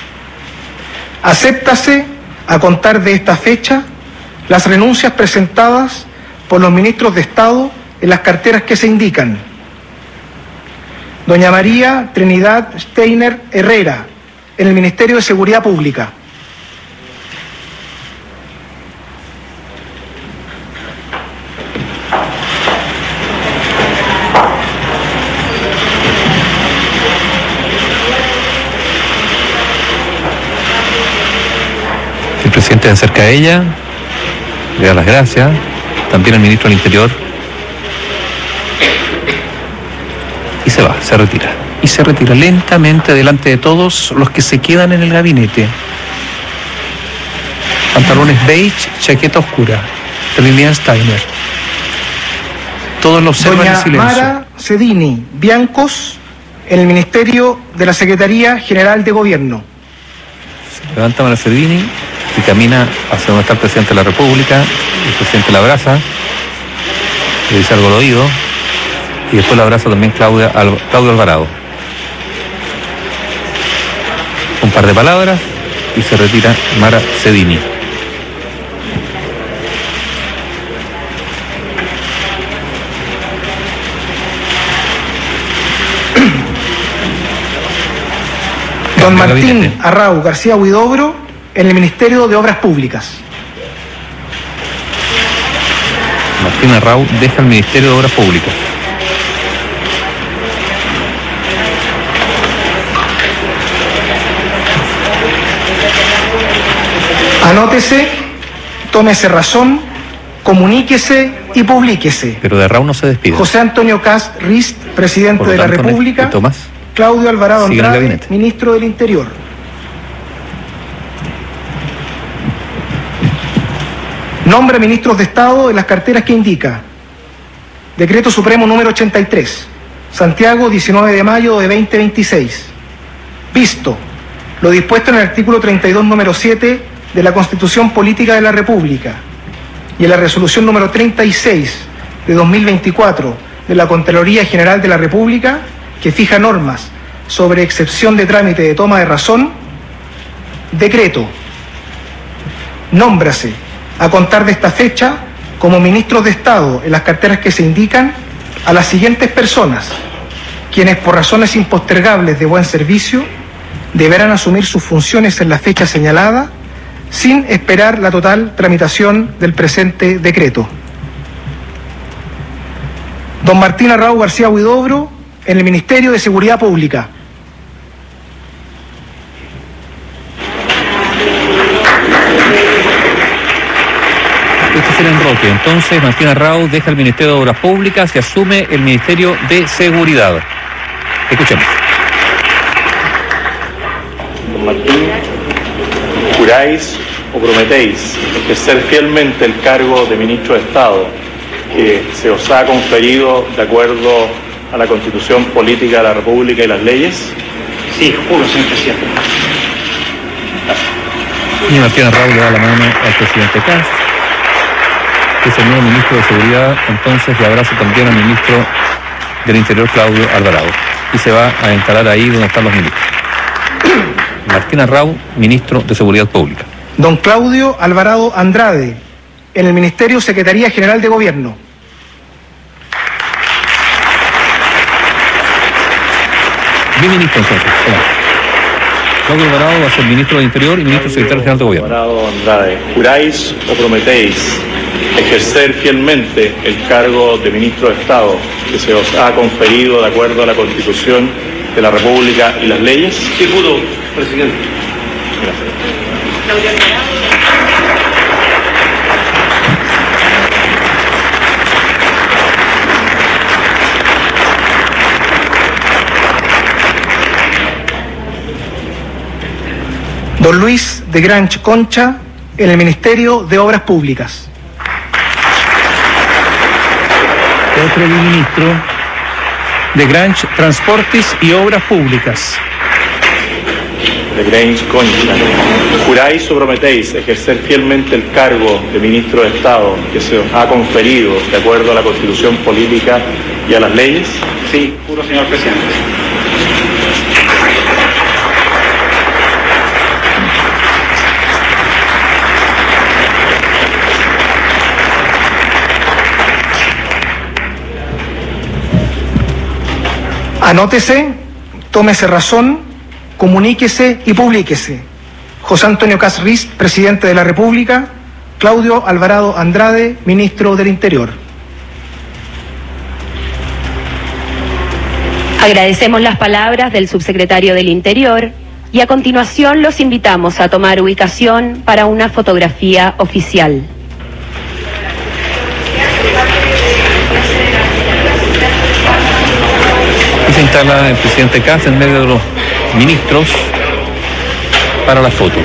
acéptase a contar de esta fecha las renuncias presentadas por los ministros de Estado en las carteras que se indican: doña María Trinidad Steiner Herrera, en el Ministerio de Seguridad Pública; el presidente se acerca a ella, le da las gracias. También el ministro del Interior, y se va, se retira. Y se retira lentamente delante de todos los que se quedan en el gabinete. Pantalones beige, chaqueta oscura. Trinidad Steiner. Todos lo observan doña en silencio. Mara Cedini Biancos, en el Ministerio de la Secretaría General de Gobierno. Se levanta Mara Cedini y camina hacia donde está el presidente de la República. El presidente la abraza, le dice algo al oído, y después la abraza también Claudia, Al, Claudio Alvarado. Un par de palabras y se retira Mara Cedini. Don Martín Arrau García Huidobro, en el Ministerio de Obras Públicas. Martín Arrau deja el Ministerio de Obras Públicas. Anótese, tómese razón, comuníquese y publíquese. Pero de Arrau no se despide. José Antonio Cast Rist, presidente de la República. Tomás. Claudio Alvarado Sigue en el Andrade, gabinete. ministro del Interior. Nombra ministros de Estado en las carteras que indica: Decreto Supremo número ochenta y tres, Santiago, diecinueve de mayo de dos mil veintiséis. Visto lo dispuesto en el artículo treinta y dos, número siete de la Constitución Política de la República y en la resolución número treinta y seis de dos mil veinticuatro de la Contraloría General de la República, que fija normas sobre excepción de trámite de toma de razón, decreto: nómbrase a contar de esta fecha como ministros de Estado en las carteras que se indican a las siguientes personas, quienes por razones impostergables de buen servicio deberán asumir sus funciones en la fecha señalada sin esperar la total tramitación del presente decreto. Don Martín Arrau García Huidobro, en el Ministerio de Seguridad Pública. Este es el enroque. Entonces, Martín Arrau deja el Ministerio de Obras Públicas y asume el Ministerio de Seguridad. Escuchemos. Don Martín, ¿juráis o prometéis ejercer fielmente el cargo de Ministro de Estado que se os ha conferido de acuerdo a la Constitución Política de la República y las leyes? Sí, juro, señor presidente. Y Martín Arrau le da la mano al presidente Kast, que es el nuevo ministro de Seguridad. Entonces le abraza también al ministro del Interior, Claudio Alvarado, y se va a instalar ahí donde están los ministros. Martín Arrau, ministro de Seguridad Pública. Don Claudio Alvarado Andrade, en el Ministerio Secretaría General de Gobierno. Bien, ministro, entonces. Claudio Alvarado va a ser ministro del Interior y ministro secretario general de Gobierno. Alvarado Andrade, ¿juráis o prometéis ejercer fielmente el cargo de Ministro de Estado que se os ha conferido de acuerdo a la Constitución de la República y las leyes? Sí, juro, presidente. Gracias. Don Luis de Granch Concha, en el Ministerio de Obras Públicas. Otro ministro de Granch, Transportes y Obras Públicas. De Granch Concha, ¿juráis o prometéis ejercer fielmente el cargo de Ministro de Estado que se os ha conferido de acuerdo a la Constitución Política y a las leyes? Sí, juro, señor presidente. Anótese, tómese razón, comuníquese y publíquese. José Antonio Kast Riz, presidente de la República. Claudio Alvarado Andrade, ministro del Interior. Agradecemos las palabras del subsecretario del Interior y a continuación los invitamos a tomar ubicación para una fotografía oficial. Y se instala el presidente Kast en medio de los ministros para la foto.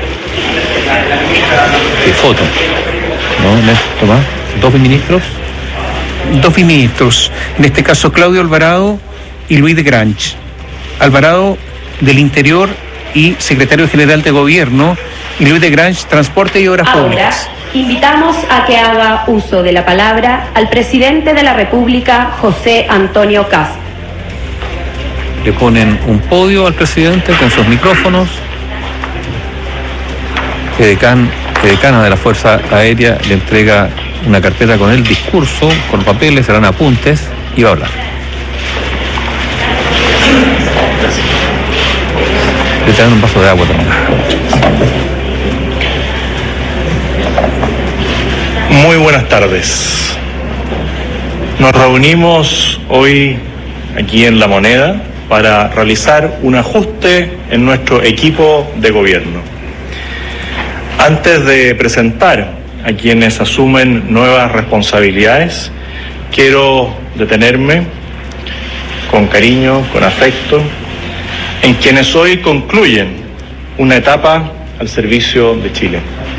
¿Qué foto? ¿No? ¿Esto más? ¿Dos ministros? Dos ministros, en este caso Claudio Alvarado y Luis de Granch. Alvarado del Interior y secretario general de Gobierno, y Luis de Granch, Transporte y Obras Ahora, Públicas. invitamos a que haga uso de la palabra al presidente de la República, José Antonio Kast. Le ponen un podio al presidente con sus micrófonos. Edecán, Edecana de la Fuerza Aérea le entrega una carpeta con el discurso, con papeles, serán apuntes, y va a hablar. Le traen un vaso de agua también. Muy buenas tardes. Nos reunimos hoy aquí en La Moneda para realizar un ajuste en nuestro equipo de gobierno. Antes de presentar a quienes asumen nuevas responsabilidades, quiero detenerme con cariño, con afecto, en quienes hoy concluyen una etapa al servicio de Chile.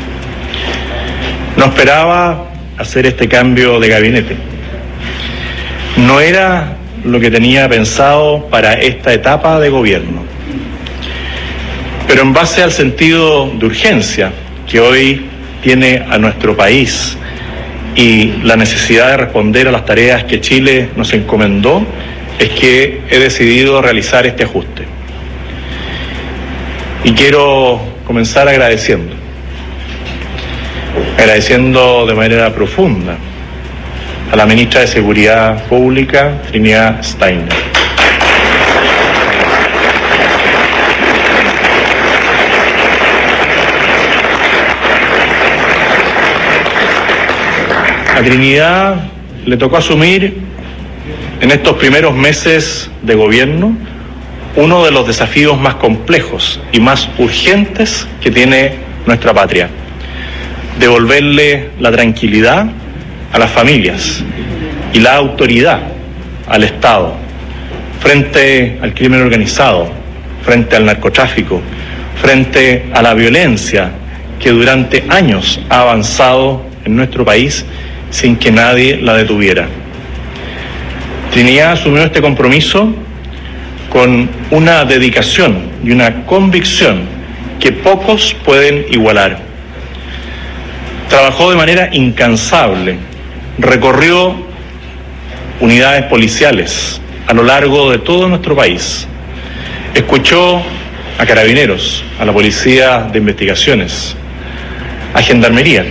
No esperaba hacer este cambio de gabinete. No era lo que tenía pensado para esta etapa de gobierno. Pero en base al sentido de urgencia que hoy tiene a nuestro país y la necesidad de responder a las tareas que Chile nos encomendó, es que he decidido realizar este ajuste. Y quiero comenzar agradeciendo, agradeciendo de manera profunda a la ministra de Seguridad Pública, Trinidad Steiner. A Trinidad le tocó asumir en estos primeros meses de gobierno uno de los desafíos más complejos y más urgentes que tiene nuestra patria: devolverle la tranquilidad a las familias y la autoridad al Estado frente al crimen organizado, frente al narcotráfico, frente a la violencia que durante años ha avanzado en nuestro país sin que nadie la detuviera. Trinidad asumió este compromiso con una dedicación y una convicción que pocos pueden igualar. Trabajó de manera incansable, recorrió unidades policiales a lo largo de todo nuestro país, escuchó a Carabineros, a la Policía de Investigaciones, a Gendarmería,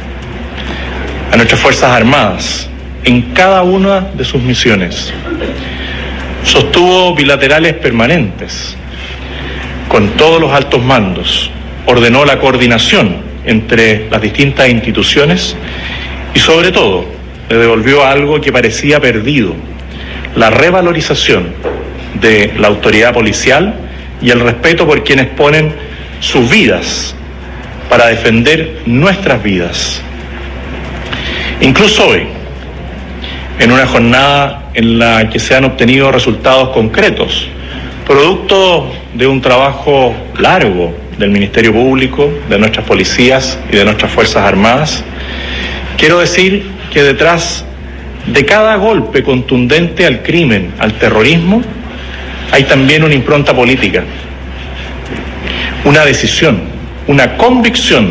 a nuestras Fuerzas Armadas, en cada una de sus misiones. Sostuvo bilaterales permanentes con todos los altos mandos, ordenó la coordinación entre las distintas instituciones y, sobre todo, le devolvió algo que parecía perdido: la revalorización de la autoridad policial y el respeto por quienes ponen sus vidas para defender nuestras vidas. Incluso hoy, en una jornada en la que se han obtenido resultados concretos, producto de un trabajo largo del Ministerio Público, de nuestras policías y de nuestras Fuerzas Armadas, quiero decir que detrás de cada golpe contundente al crimen, al terrorismo, hay también una impronta política, una decisión, una convicción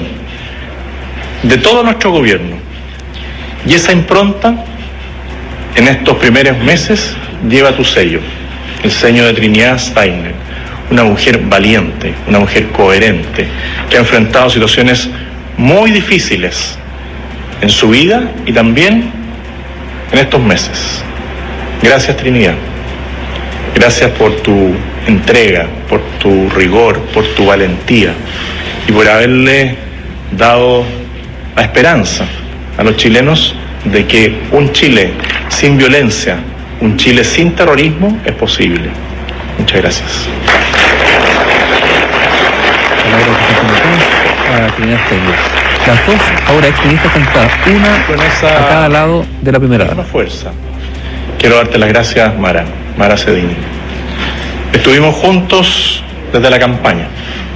de todo nuestro gobierno. Y esa impronta, en estos primeros meses, lleva tu sello, el sello de Trinidad Steiner, una mujer valiente, una mujer coherente, que ha enfrentado situaciones muy difíciles en su vida y también en estos meses. Gracias, Trinidad. Gracias por tu entrega, por tu rigor, por tu valentía y por haberle dado la esperanza a los chilenos de que un Chile sin violencia, un Chile sin terrorismo es posible. Muchas gracias. Las dos ahora exministras sentadas, una Con esa, a cada lado de la primera con dama. esa fuerza. Quiero darte las gracias, Mara, Mara Cedini. Estuvimos juntos desde la campaña.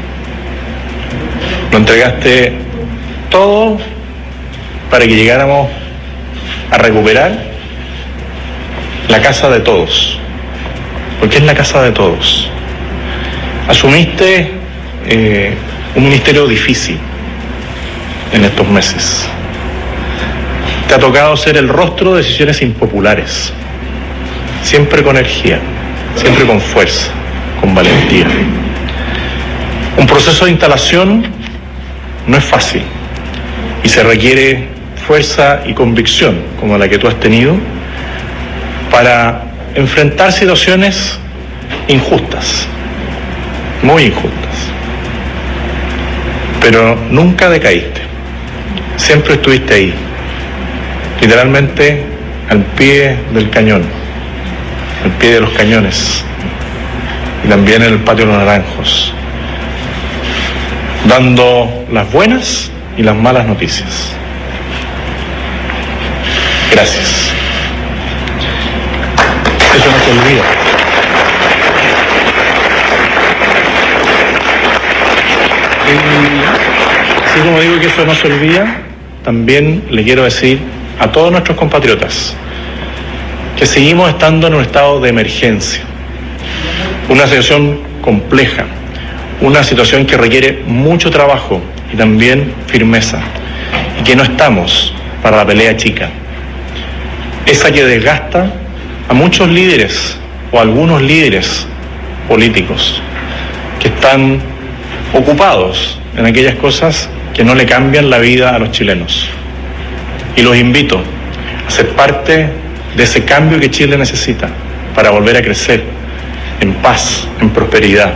Lo entregaste todo para que llegáramos a recuperar la casa de todos, porque es la casa de todos. Asumiste eh, un ministerio difícil en estos meses. Te ha tocado ser el rostro de decisiones impopulares, siempre con energía, siempre con fuerza, con valentía. Un proceso de instalación no es fácil y se requiere fuerza y convicción como la que tú has tenido para enfrentar situaciones injustas, muy injustas. Pero nunca decaíste, siempre estuviste ahí, literalmente al pie del cañón, al pie de los cañones y también en el patio de los naranjos, dando las buenas y las malas noticias. Gracias. Eso no se olvida. Y así como digo que eso no se olvida, también le quiero decir a todos nuestros compatriotas que seguimos estando en un estado de emergencia, una situación compleja, una situación que requiere mucho trabajo y también firmeza, y que no estamos para la pelea chica, esa que desgasta a muchos líderes o algunos líderes políticos que están ocupados en aquellas cosas que no le cambian la vida a los chilenos. Y los invito a ser parte de ese cambio que Chile necesita para volver a crecer en paz, en prosperidad.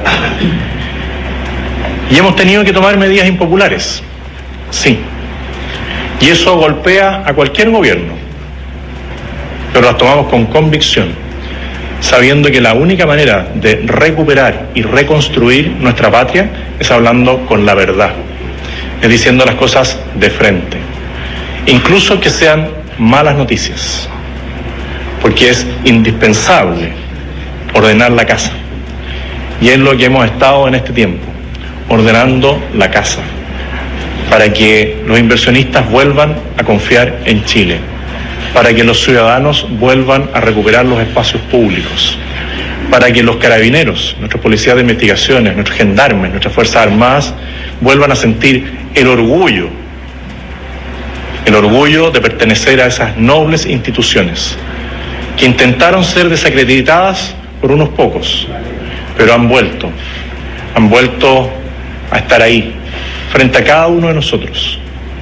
Y hemos tenido que tomar medidas impopulares, sí. Y eso golpea a cualquier gobierno, pero las tomamos con convicción, sabiendo que la única manera de recuperar y reconstruir nuestra patria es hablando con la verdad, es diciendo las cosas de frente, incluso que sean malas noticias, porque es indispensable ordenar la casa. Y es lo que hemos estado en este tiempo, ordenando la casa, para que los inversionistas vuelvan a confiar en Chile, para que los ciudadanos vuelvan a recuperar los espacios públicos, para que los carabineros, nuestros policías de investigaciones, nuestros gendarmes, nuestras Fuerzas Armadas vuelvan a sentir el orgullo, el orgullo de pertenecer a esas nobles instituciones que intentaron ser desacreditadas por unos pocos, pero han vuelto, han vuelto a estar ahí, frente a cada uno de nosotros.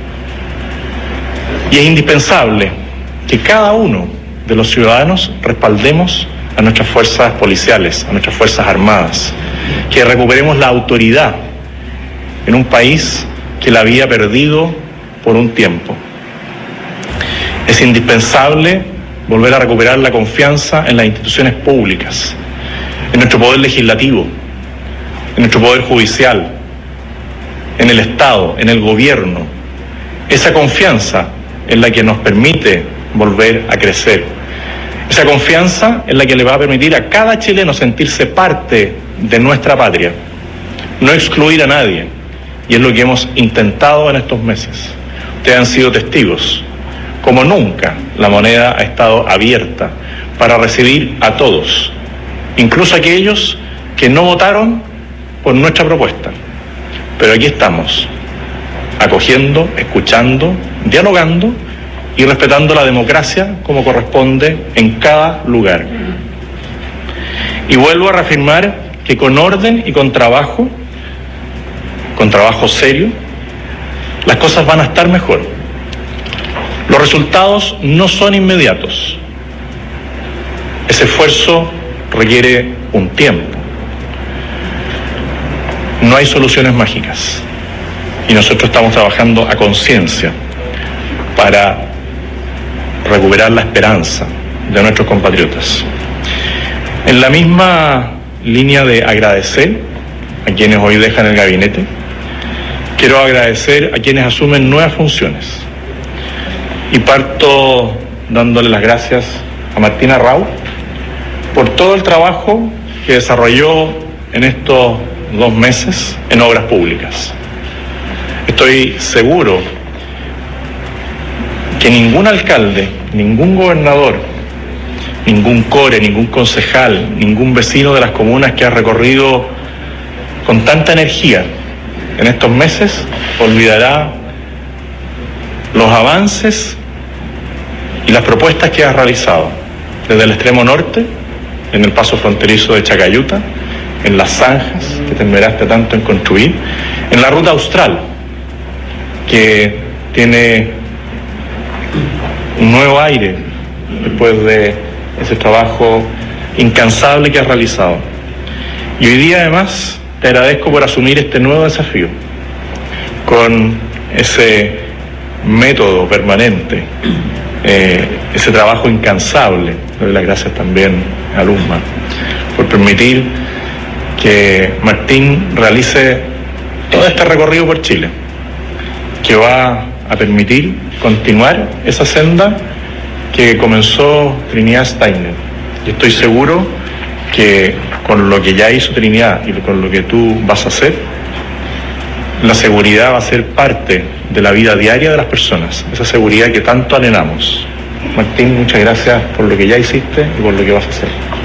Y es indispensable que cada uno de los ciudadanos respaldemos a nuestras fuerzas policiales, a nuestras Fuerzas Armadas, que recuperemos la autoridad en un país que la había perdido por un tiempo. Es indispensable volver a recuperar la confianza en las instituciones públicas, en nuestro poder legislativo, en nuestro poder judicial, en el Estado, en el gobierno. Esa confianza es la que nos permite volver a crecer. Esa confianza es la que le va a permitir a cada chileno sentirse parte de nuestra patria, no excluir a nadie. Y es lo que hemos intentado en estos meses. Ustedes han sido testigos. Como nunca, la moneda ha estado abierta para recibir a todos, incluso aquellos que no votaron por nuestra propuesta. Pero aquí estamos, acogiendo, escuchando, dialogando y respetando la democracia como corresponde en cada lugar. Y vuelvo a reafirmar que con orden y con trabajo, con trabajo serio, las cosas van a estar mejor. Los resultados no son inmediatos. Ese esfuerzo requiere un tiempo. No hay soluciones mágicas. Y nosotros estamos trabajando a conciencia para recuperar la esperanza de nuestros compatriotas. En la misma línea de agradecer a quienes hoy dejan el gabinete, quiero agradecer a quienes asumen nuevas funciones. Y parto dándole las gracias a Martín Arrau por todo el trabajo que desarrolló en estos dos meses en obras públicas. Estoy seguro que ningún alcalde, ningún gobernador, ningún core, ningún concejal, ningún vecino de las comunas que ha recorrido con tanta energía en estos meses olvidará los avances y las propuestas que ha realizado desde el extremo norte, en el paso fronterizo de Chacayuta, en las zanjas que te esmeraste tanto en construir, en la ruta austral, que tiene un nuevo aire después de ese trabajo incansable que has realizado. Y hoy día además te agradezco por asumir este nuevo desafío con ese método permanente, eh, ese trabajo incansable. Le doy las gracias también a Luzma por permitir que Martín realice todo este recorrido por Chile, que va a permitir continuar esa senda que comenzó Trinidad Steiner. Y estoy seguro que con lo que ya hizo Trinidad y con lo que tú vas a hacer, la seguridad va a ser parte de la vida diaria de las personas, esa seguridad que tanto anhelamos. Martín, muchas gracias por lo que ya hiciste y por lo que vas a hacer.